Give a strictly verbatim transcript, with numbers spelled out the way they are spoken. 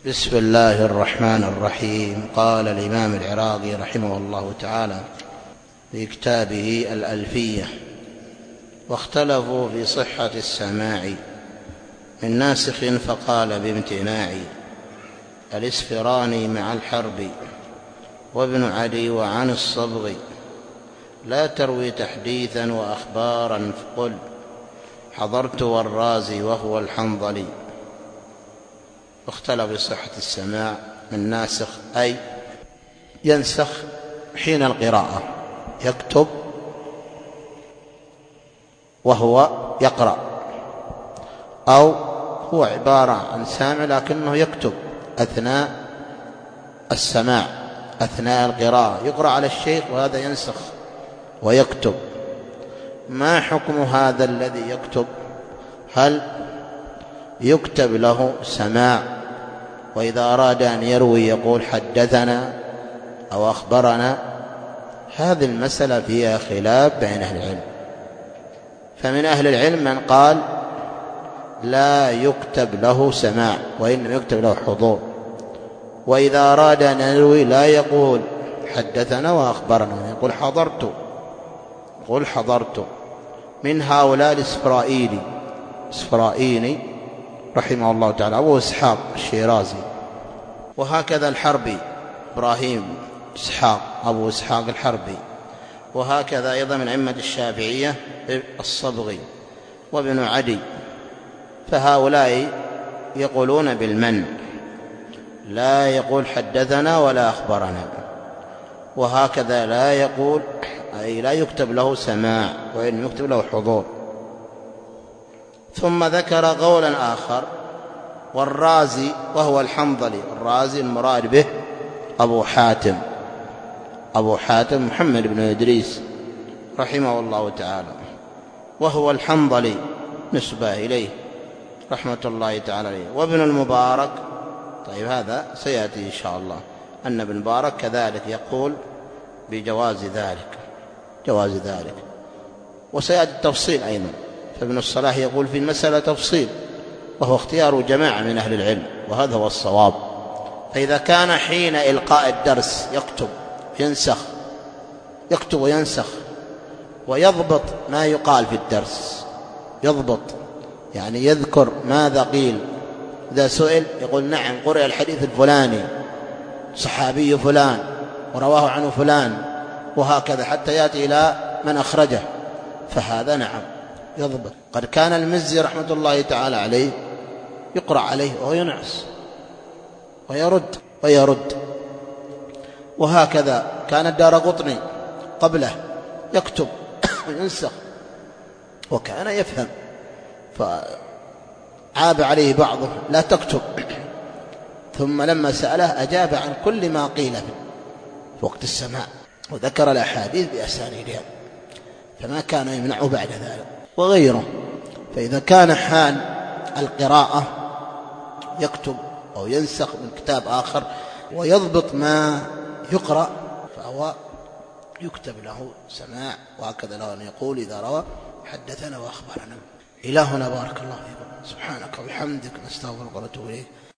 بسم الله الرحمن الرحيم. قال الإمام العراقي رحمه الله تعالى في كتابه الألفية: واختلفوا في صحة السماع من ناسخ فقال بامتناع الإسفراني مع الحرب وابن عدي وعن الصبغ لا تروي تحديثا وأخبارا فقل حضرت والرازي وهو الحنظلي. اختلف في صحة السماع من ناسخ أي ينسخ حين القراءة، يكتب وهو يقرأ، أو هو عبارة عن سامع لكنه يكتب أثناء السماع أثناء القراءة، يقرأ على الشيخ وهذا ينسخ ويكتب. ما حكم هذا الذي يكتب؟ هل يكتب له سماع وإذا أراد أن يروي يقول حدثنا أو أخبرنا؟ هذه المسألة فيها خلاف بين أهل العلم، فمن أهل العلم من قال لا يكتب له سماع وإنما يكتب له حضور، وإذا أراد أن يروي لا يقول حدثنا وأخبرنا، يقول حضرت يقول حضرت. من هؤلاء الإسفرائيلي إسفرائيني رحمه الله تعالى أبو إسحاق الشيرازي، وهكذا الحربي إبراهيم إسحاق أبو إسحاق الحربي، وهكذا أيضا من أئمة الشافعية الصبغي وابن عدي، فهؤلاء يقولون بالمن، لا يقول حدثنا ولا أخبرنا، وهكذا لا يقول أي لا يكتب له سماع وإن يكتب له حضور. ثم ذكر قولا آخر والرازي وهو الحنظلي. الرازي المراد به أبو حاتم أبو حاتم محمد بن إدريس رحمه الله تعالى، وهو الحنظلي نسبة إليه رحمة الله تعالى عليه. وابن المبارك، طيب هذا سيأتي إن شاء الله أن ابن المبارك كذلك يقول بجواز ذلك جواز ذلك وسيأتي التفصيل أيضا، فابن الصلاح يقول في المسألة تفصيل، وهو اختيار جماعة من أهل العلم وهذا هو الصواب. فإذا كان حين إلقاء الدرس يكتب ينسخ يكتب وينسخ ويضبط ما يقال في الدرس، يضبط يعني يذكر ماذا قيل، إذا سئل يقول نعم قرئ الحديث الفلاني صحابي فلان ورواه عنه فلان، وهكذا حتى يأتي إلى من أخرجه، فهذا نعم يضبط. قد كان المزي رحمة الله تعالى عليه يقرأ عليه وهو ينعس ويرد ويرد وهكذا كان الدارقطني قبله يكتب وينسخ وكان يفهم، فعاب عليه بعضه لا تكتب، ثم لما سأله أجاب عن كل ما قيل في وقت السماع وذكر الأحاديث بأسانيدها، فما كان يمنعه بعد ذلك وغيره. فإذا كان حال القراءة يكتب أو ينسخ من كتاب آخر ويضبط ما يقرأ فهو يكتب له سماع، وهكذا له أن يقول إذا روى حدثنا وأخبرنا. إلهنا بارك الله فيكم، سبحانك وبحمدك نستغفرك ونتوب إليك.